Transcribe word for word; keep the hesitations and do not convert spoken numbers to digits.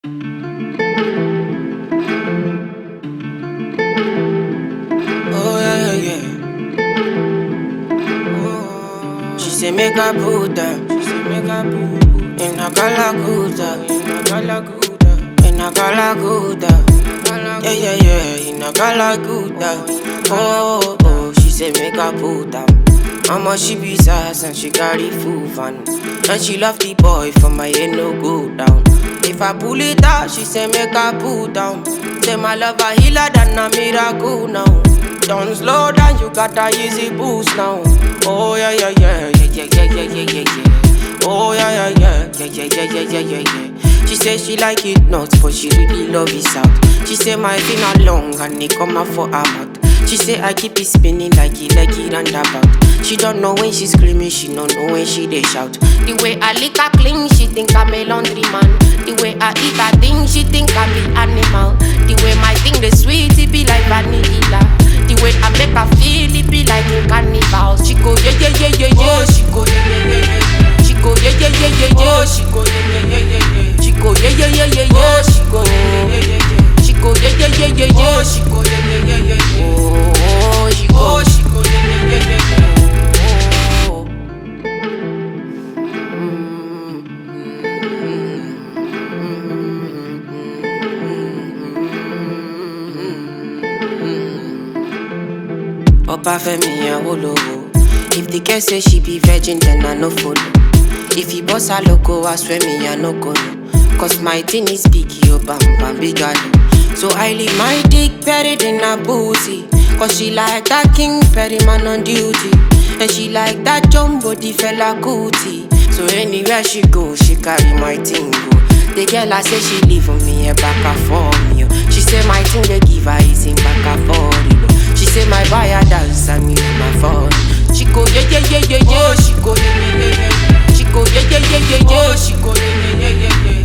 Oh yeah, yeah, yeah. She say make a Buddha. She say make a Buddha. In a Galaguda. In a Galaguda. In a Galaguda. Yeah, yeah, yeah. In a Galaguda. Oh, oh. She say make a Buddha. Mama she be sass and she carry full van. And she love the boy for my head no go down. If I pull it out, she say make I pull down. Say my love a healer than a miracle now. Don't slow down, you got a easy boost now. Oh yeah yeah yeah yeah yeah yeah yeah yeah yeah yeah. Oh yeah yeah yeah yeah yeah yeah yeah yeah yeah yeah. She say she like it nuts, but she really love it out. She say my finger long and it come out for her mouth. She say I keep it spinning like it like it roundabout. She don't know when she screaming, she don't know when she dey shout. The way I lick her clean, she think I'm a laundry man. The way I eat her thing, she think I'm the animal. The way my thing the sweet, it be like vanilla. The way I make her feel, it be like a carnival. She go yeah yeah yeah yeah yeah. She go yeah yeah yeah yeah. She go yeah yeah yeah yeah yeah. She go yeah yeah yeah yeah yeah. She go yeah yeah yeah yeah yeah. She go yeah yeah yeah yeah yeah. She go yeah yeah yeah yeah yeah. She go yeah yeah yeah yeah yeah. Oh, she go she go yeah yeah yeah yeah yeah. Opa Femi Awolowo. If the girl say she be virgin, then I no follow. If he boss her loco, I swear me I no go no. Cause my thing is big, yo bam bam big galo. So I leave my dick buried in her pussy. Cause she like that King Perry man on duty. And she like that jumbo the fella cootie. So anywhere she go, she carry my thing go. The girl I say she leave for me a back and for me. She say my thing they give her is in back and for it. She say my buyer dance and me my phone. She go yeah yeah yeah yeah yeah. She go yeah yeah yeah yeah. She go yeah yeah yeah yeah yeah. She go yeah yeah yeah yeah yeah.